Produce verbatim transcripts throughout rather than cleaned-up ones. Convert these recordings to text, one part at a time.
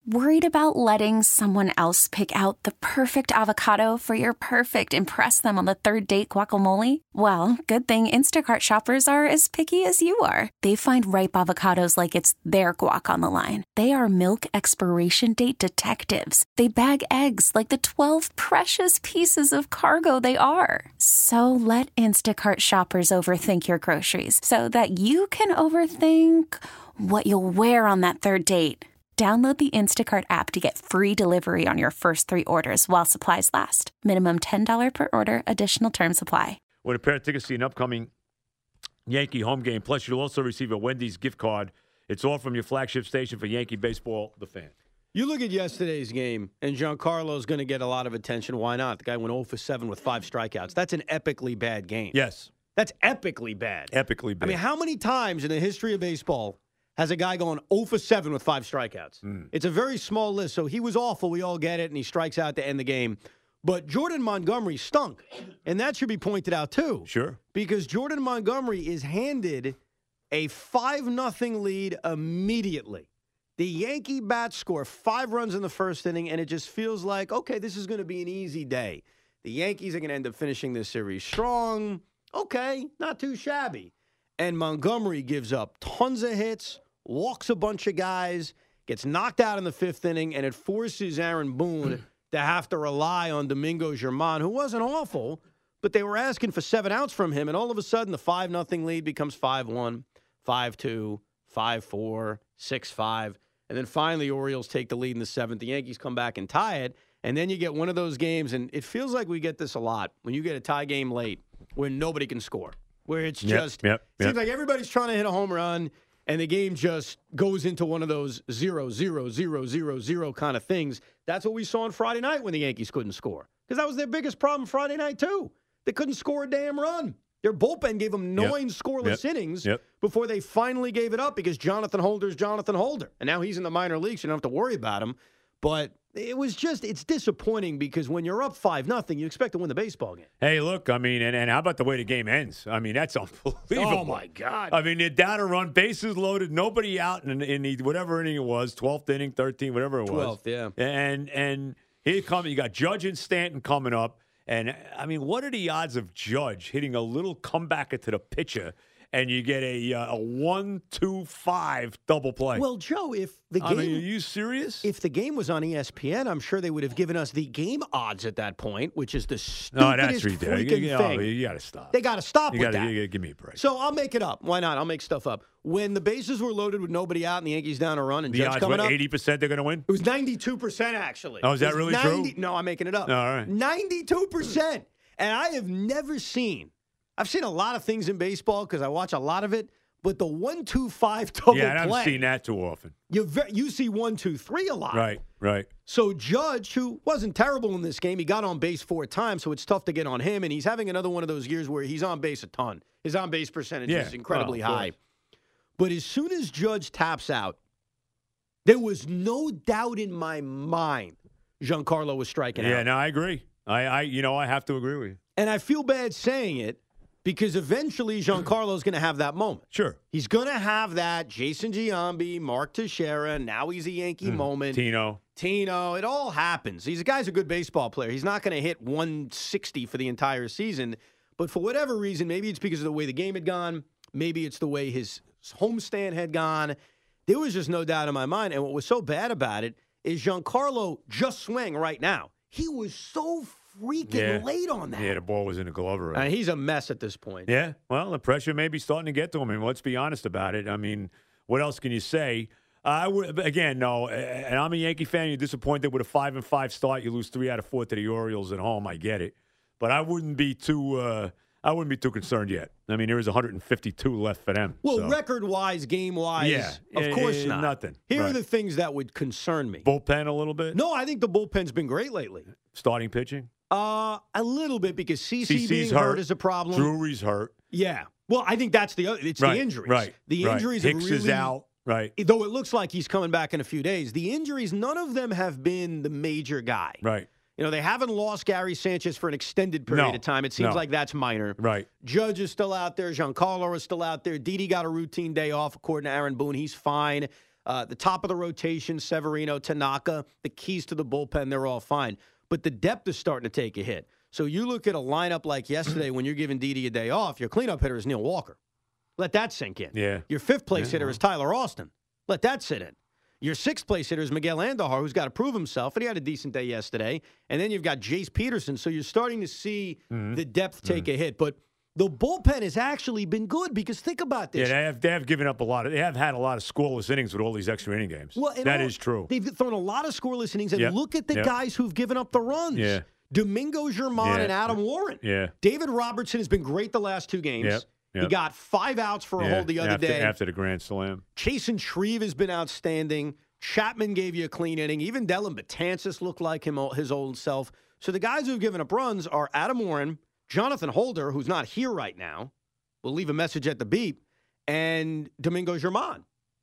Worried about letting someone else pick out the perfect avocado for your perfect impress them on the third date guacamole? Well, good thing Instacart shoppers are as picky as you are. They find ripe avocados like it's their guac on the line. They are milk expiration date detectives. They bag eggs like the twelve precious pieces of cargo they are. So let Instacart shoppers overthink your groceries so that you can overthink what you'll wear on that third date. Download the Instacart app to get free delivery on your first three orders while supplies last. Minimum ten dollars per order. Additional terms apply. With a pair of tickets to an upcoming Yankee home game. Plus, you'll also receive a Wendy's gift card. It's all from your flagship station for Yankee baseball, The Fan. You look at yesterday's game, and Giancarlo's going to get a lot of attention. Why not? The guy went oh for seven with five strikeouts. That's an epically bad game. Yes. That's epically bad. Epically bad. I mean, how many times in the history of baseball has a guy going oh for seven with five strikeouts? Mm. It's a very small list, so he was awful. We all get it, and he strikes out to end the game. But Jordan Montgomery stunk, and that should be pointed out too. Sure. Because Jordan Montgomery is handed a five nothing lead immediately. The Yankee bats score five runs in the first inning, and it just feels like, okay, this is going to be an easy day. The Yankees are going to end up finishing this series strong. Okay, not too shabby. And Montgomery gives up tons of hits, walks a bunch of guys, gets knocked out in the fifth inning, and it forces Aaron Boone to have to rely on Domingo Germán, who wasn't awful, but they were asking for seven outs from him, and all of a sudden the five nothing lead becomes five one, five two, five four, six five, and then finally Orioles take the lead in the seventh. The Yankees come back and tie it, and then you get one of those games, and it feels like we get this a lot, when you get a tie game late where nobody can score, where it's just yep, yep, seems yep. like everybody's trying to hit a home run, and the game just goes into one of those zero, zero, zero, zero, zero kind of things. That's what we saw on Friday night when the Yankees couldn't score. Because that was their biggest problem Friday night, too. They couldn't score a damn run. Their bullpen gave them nine yep. scoreless yep. innings yep. before they finally gave it up because Jonathan Holder's Jonathan Holder. And now he's in the minor leagues. You don't have to worry about him. But it was just, it's disappointing because when you're up five nothing, you expect to win the baseball game. Hey, look, I mean, and, and how about the way the game ends? I mean, that's unbelievable. Oh, my God. I mean, they're down a run, bases loaded, nobody out in, in the, whatever inning it was, twelfth inning, thirteenth, whatever it was. twelfth, yeah. And, and here come, you got Judge and Stanton coming up. And, I mean, what are the odds of Judge hitting a little comebacker to the pitcher and you get a uh, a one two five double play? Well, Joe, if the game... I mean, are you serious? If the game was on E S P N, I'm sure they would have given us the game odds at that point, which is the stupidest no, that's ridiculous. freaking you, thing. Oh, you got to stop. They got to stop you with gotta, that. You gotta give me a break. So I'll make it up. Why not? I'll make stuff up. When the bases were loaded with nobody out and the Yankees down a run and the Judge odds, coming what, up, eighty percent they're going to win? It was ninety-two percent, actually. Oh, is that really ninety true? No, I'm making it up. All right. ninety-two percent. And I have never seen, I've seen a lot of things in baseball because I watch a lot of it, but the one two five double yeah, I haven't play, seen that too often. You ve- you see one two three a lot. Right, right. So Judge, who wasn't terrible in this game, he got on base four times, so it's tough to get on him, and he's having another one of those years where he's on base a ton. His on base percentage yeah. is incredibly oh, high. But as soon as Judge taps out, there was no doubt in my mind Giancarlo was striking yeah, out. no, I agree. I, I, you know, I have to agree with you. And I feel bad saying it because eventually Giancarlo is going to have that moment. Sure. He's going to have that Jason Giambi, Mark Teixeira, now he's a Yankee mm. moment. Tino. Tino, it all happens. He's a guy's a good baseball player. He's not going to hit one sixty for the entire season. But for whatever reason, maybe it's because of the way the game had gone. Maybe it's the way his homestand had gone. There was just no doubt in my mind. And what was so bad about it is Giancarlo just swing right now. He was so freaking yeah. late on that. Yeah, the ball was in the glove already. Uh, he's a mess at this point. Yeah, well, the pressure may be starting to get to him. I mean, let's be honest about it. I mean, what else can you say? Uh, I would again, no, and I'm a Yankee fan. You're disappointed with a five and five start. You lose three out of four to the Orioles at home. I get it, but I wouldn't be too. Uh, I wouldn't be too concerned yet. I mean, there is one hundred fifty-two left for them. Well, so. record-wise, game-wise, yeah, of course eh, not. Nothing. Here right. are the things that would concern me. Bullpen a little bit? No, I think the bullpen's been great lately. Starting pitching? Uh, a little bit because C C being hurt. hurt is a problem. Drury's hurt. Yeah. Well, I think that's the other. It's right, the injuries. Right. The right. injuries Hicks have really, is out. Right. Though it looks like he's coming back in a few days. The injuries, none of them have been the major guy. Right. You know, they haven't lost Gary Sanchez for an extended period no, of time. It seems no. like that's minor. Right. Judge is still out there. Giancarlo is still out there. Didi got a routine day off, according to Aaron Boone. He's fine. Uh, the top of the rotation, Severino, Tanaka, the keys to the bullpen, they're all fine. But the depth is starting to take a hit. So you look at a lineup like yesterday when you're giving Didi a day off, your cleanup hitter is Neil Walker. Let that sink in. Yeah. Your fifth place Yeah. hitter is Tyler Austin. Let that sit in. Your sixth place hitter is Miguel Andujar, who's got to prove himself, and he had a decent day yesterday. And then you've got Jace Peterson. So you're starting to see mm-hmm. the depth take mm-hmm. a hit. But the bullpen has actually been good because think about this. Yeah, they have, they have given up a lot of, they have had a lot of scoreless innings with all these extra inning games. Well, that all, is true. They've thrown a lot of scoreless innings, and yep. look at the yep. guys who've given up the runs. Yeah. Domingo Germán yeah. and Adam Warren. Yeah. David Robertson has been great the last two games. Yep. Yep. He got five outs for a yeah. hold the other after, day. After the Grand Slam. Chasen Shreve has been outstanding. Chapman gave you a clean inning. Even Dylan Betances looked like him, his old self. So the guys who've given up runs are Adam Warren, Jonathan Holder, who's not here right now. We'll leave a message at the beep, and Domingo Germán.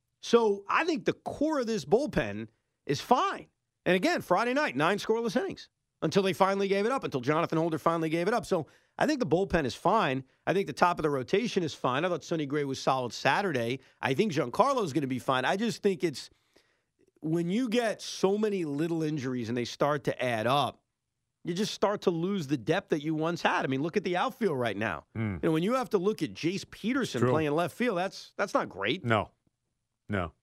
So I think the core of this bullpen is fine. And again, Friday night, nine scoreless innings until they finally gave it up, until Jonathan Holder finally gave it up. So I think the bullpen is fine. I think the top of the rotation is fine. I thought Sonny Gray was solid Saturday. I think Giancarlo is going to be fine. I just think it's when you get so many little injuries and they start to add up, you just start to lose the depth that you once had. I mean, look at the outfield right now. Mm. You know, when you have to look at Jace Peterson True. playing left field, that's that's not great. No, no.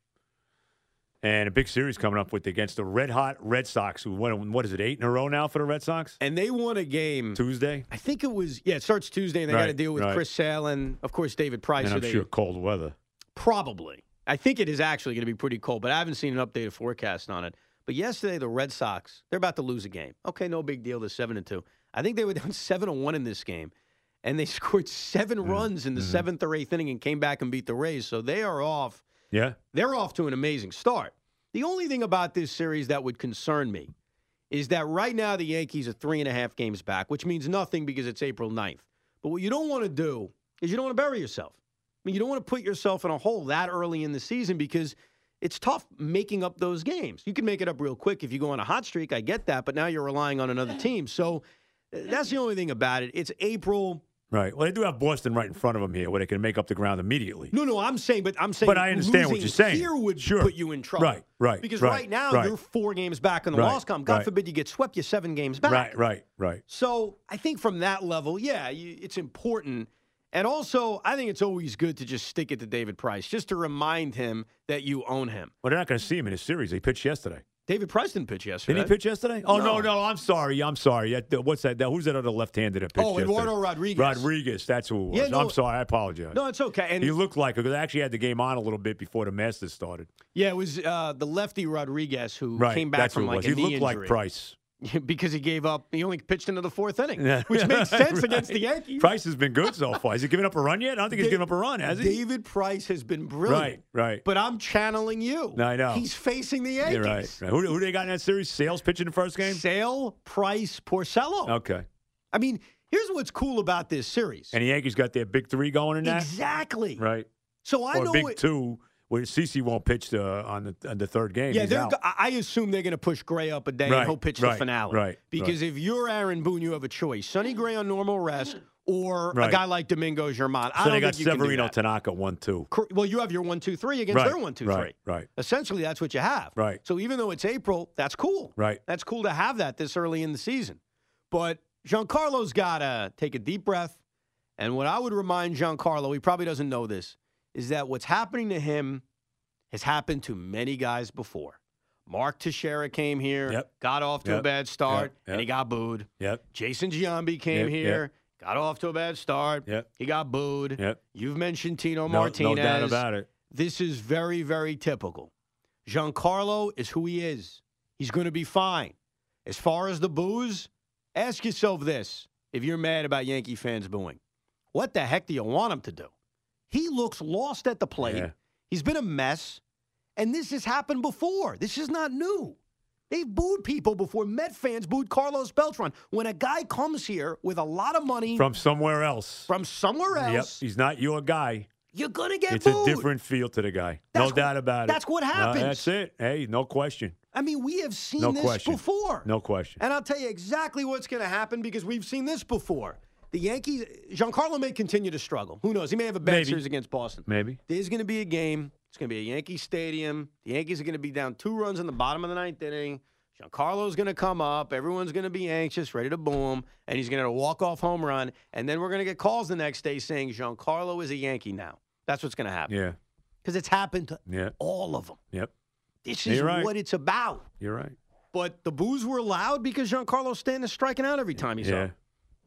And a big series coming up with against the red-hot Red Sox, who won, what is it, eight in a row now for the Red Sox? And they won a game. Tuesday? I think it was, yeah, it starts Tuesday, and they right, got to deal with right. Chris Sale and, of course, David Price. And I'm they, sure cold weather. Probably. I think it is actually going to be pretty cold, but I haven't seen an updated forecast on it. But yesterday, the Red Sox, they're about to lose a game. Okay, no big deal. They're seven and two. I think they were down seven to one in this game, and they scored seven mm-hmm. runs in the mm-hmm. seventh or eighth inning and came back and beat the Rays. So they are off. Yeah. They're off to an amazing start. The only thing about this series that would concern me is that right now the Yankees are three and a half games back, which means nothing because it's April ninth. But what you don't want to do is you don't want to bury yourself. I mean, you don't want to put yourself in a hole that early in the season because it's tough making up those games. You can make it up real quick if you go on a hot streak. I get that, but now you're relying on another team. So that's the only thing about it. It's April. Right. Well, they do have Boston right in front of them here where they can make up the ground immediately. No, no, I'm saying, but I'm saying But I understand what you're saying. Here would sure. put you in trouble. Right, right. Because right, right now right. you're four games back on the right, loss column. God right. forbid you get swept, you're seven games back. Right, right, right. So I think from that level, yeah, you, it's important. And also, I think it's always good to just stick it to David Price, just to remind him that you own him. Well, they're not going to see him in his series. They pitched yesterday. David Price didn't pitch yesterday. Did he pitch yesterday? Oh, no, No. no, I'm sorry. I'm sorry. Yeah, what's that? Who's that other left-handed that pitched Oh, Eduardo yesterday? Rodriguez. Rodriguez, that's who it was. Yeah, no, I'm sorry. I apologize. No, it's okay. And he looked like it because I actually had the game on a little bit before the Masters started. yeah, it was uh, the lefty Rodriguez who Right, came back that's from who it like was. a He knee looked injury. like Price. Because he gave up. He only pitched into the fourth inning, Yeah. which makes sense against the Yankees. Price has been good so far. Has he given up a run yet? I don't think he's Da- given up a run, has he? David Price has been brilliant. Right, right. But I'm channeling you. I know. He's facing the Yankees. You're right. right. Who, who they got in that series? Sales pitching the first game? Sale, Price, Porcello. Okay. I mean, here's what's cool about this series. And the Yankees got their big three going in that? Exactly. Right. So I or know big it, two, where CeCe won't pitch the, on, the, on the third game. Yeah, He's they're, out. go- I assume they're going to push Gray up a day Right, and he'll pitch right, the finale. right, Because if you're Aaron Boone, you have a choice: Sonny Gray on normal rest, or Right. a guy like Domingo Germán. I So don't they got think you can do Severino that. Tanaka one two. Cor- Well, you have your one, two, three against Right, their one, two, right, three. right. Essentially, that's what you have. Right. So even though it's April, that's cool. Right. That's cool to have that this early in the season. But Giancarlo's got to take a deep breath. And what I would remind Giancarlo, he probably doesn't know this, is that what's happening to him has happened to many guys before. Mark Teixeira came here, Yep. got off to Yep. a bad start, Yep. Yep. and he got booed. Yep. Jason Giambi came Yep. here, Yep. got off to a bad start. Yep. He got booed. Yep. You've mentioned Tino No, Martinez. no doubt about it. This is very, very typical. Giancarlo is who he is. He's going to be fine. As far as the boos, ask yourself this if you're mad about Yankee fans booing. What the heck do you want him to do? He looks lost at the plate. Yeah. He's been a mess. And this has happened before. This is not new. They've booed people before. Met fans booed Carlos Beltran. When a guy comes here with a lot of money From somewhere else. from somewhere Yep. else, He's not your guy. you're going to get It's booed. a different feel to the guy. That's no doubt what- about it. that's what No, happens. that's it. Hey, no question. I mean, we have seen No this question. before. No question. And I'll tell you exactly what's going to happen because we've seen this before. The Yankees, Giancarlo may continue to struggle. Who knows? He may have a bad Maybe. series against Boston. Maybe. There's going to be a game It's going to be a Yankee Stadium. The Yankees are going to be down two runs in the bottom of the ninth inning. Giancarlo's going to come up. Everyone's going to be anxious, ready to boo him, and he's going to walk-off home run. And then we're going to get calls the next day saying Giancarlo is a Yankee now. That's what's going to happen. Yeah. Because it's happened to yeah. all of them. Yep. This is right. what it's about. You're right. But the boos were loud because Giancarlo Stanton is striking out every time he's yeah. up.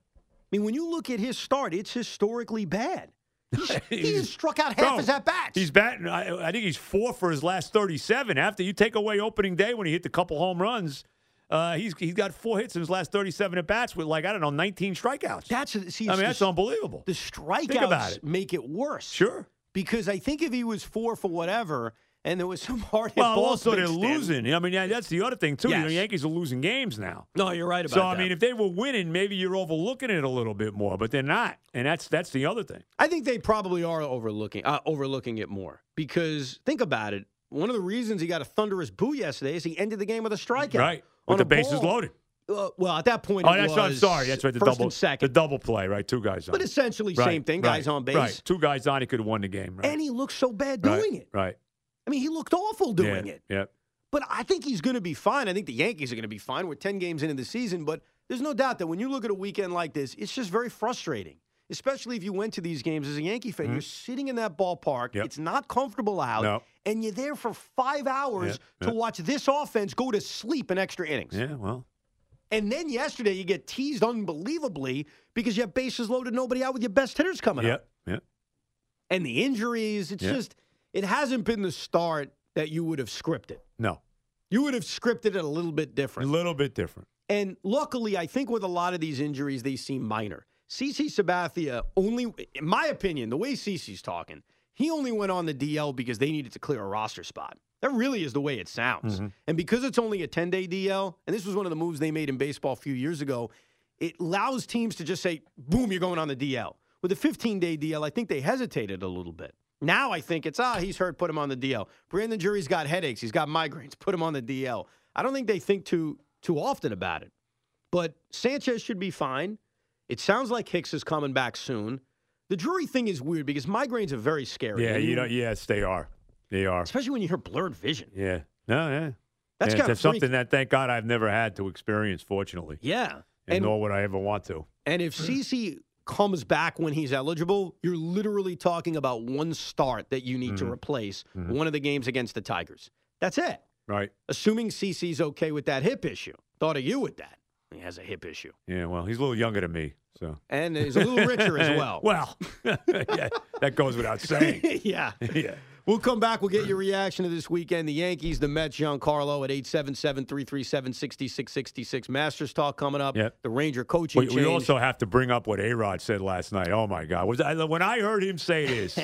I mean, when you look at his start, it's historically bad. He's, he has struck out half Bro, his at-bats. He's batting. I, I think he's four for his last thirty-seven. After you take away opening day when he hit the couple home runs, uh, he's he's got four hits in his last thirty-seven at-bats with, like, I don't know, nineteen strikeouts. That's see, I mean, that's the, unbelievable. The strikeouts make it worse. Sure. Because I think if he was four for whatever and there was some hard hit Well, balls also they're mixed in- losing. I mean, yeah, that's the other thing, too. Yes. You know, Yankees are losing games now. No, you're right about so, that. I mean, if they were winning, maybe you're overlooking it a little bit more, but they're not. And that's that's the other thing. I think they probably are overlooking uh, overlooking it more because think about it. One of the reasons he got a thunderous boo yesterday is he ended the game with a strikeout. Right. On With the a bases ball. loaded. Uh, well, at that point, Oh, it that's was right. I'm sorry. That's right. The first double, and second. the double play, right? Two guys on. But essentially, right, same thing. right, Guys on base. Right. Two guys on. He could have won the game. Right. And he looked so bad doing right, it. Right. I mean, he looked awful doing yeah, it. Yeah. But I think he's going to be fine. I think the Yankees are going to be fine. We're ten games into the season, but there's no doubt that when you look at a weekend like this, it's just very frustrating, especially if you went to these games as a Yankee fan. Mm-hmm. You're sitting in that ballpark. Yep. It's not comfortable out, no. and you're there for five hours yeah, to yeah. watch this offense go to sleep in extra innings. Yeah, well. And then yesterday you get teased unbelievably because you have bases loaded, nobody out with your best hitters coming yep, up. Yep. And the injuries, it's yep. just, it hasn't been the start that you would have scripted. No. You would have scripted it a little bit different. A little bit different. And luckily, I think with a lot of these injuries, they seem minor. CeCe Sabathia only, in my opinion, the way CeCe's talking, he only went on the D L because they needed to clear a roster spot. That really is the way it sounds. Mm-hmm. And because it's only a ten-day D L, and this was one of the moves they made in baseball a few years ago, it allows teams to just say, boom, you're going on the D L. With a fifteen-day D L, I think they hesitated a little bit. Now I think it's, ah, he's hurt, put him on the D L. Brandon Jury's got headaches. He's got migraines. Put him on the D L. I don't think they think too too often about it. But Sanchez should be fine. It sounds like Hicks is coming back soon. The Drury thing is weird because migraines are very scary. Yeah, you know, yes, they are. They are. Especially when you hear blurred vision. Yeah. No, yeah. That's yeah, kind of something that, thank God, I've never had to experience, fortunately. Yeah. And, and nor would I ever want to. And if CeCe comes back when he's eligible, you're literally talking about one start that you need mm-hmm. to replace, mm-hmm. one of the games against the Tigers. That's it. Right. Assuming CeCe's okay with that hip issue. Thought of you with that. He has a hip issue. Yeah, well, he's a little younger than me, so. And he's a little richer as well. Well, yeah, that goes without saying. yeah. Yeah. We'll come back. We'll get your reaction to this weekend. The Yankees, the Mets, Giancarlo at eight seven seven, three three seven, six six six six. Masters talk coming up. Yep. The Ranger coaching we, change. we also have to bring up what A-Rod said last night. Oh, my God. Was I, when I heard him say this,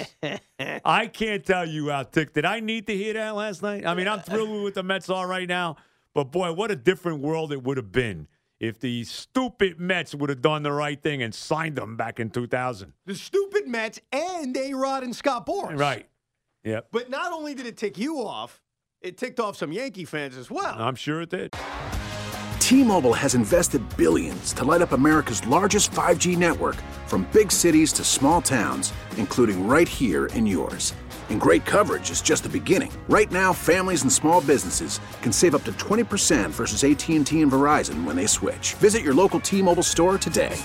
I can't tell you how ticked. Did I need to hear that last night? I mean, I'm thrilled with what the Mets are right now. But, boy, what a different world it would have been if the stupid Mets would have done the right thing and signed them back in two thousand. The stupid Mets and A-Rod and Scott Boras. Right. Yep. But not only did it tick you off, it ticked off some Yankee fans as well. I'm sure it did. T-Mobile has invested billions to light up America's largest five G network, from big cities to small towns, including right here in yours. And great coverage is just the beginning. Right now, families and small businesses can save up to twenty percent versus A T and T and Verizon when they switch. Visit your local T-Mobile store today.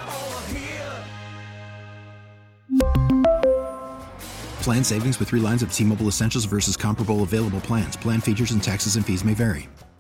Plan savings with three lines of T-Mobile Essentials versus comparable available plans. Plan features and taxes and fees may vary.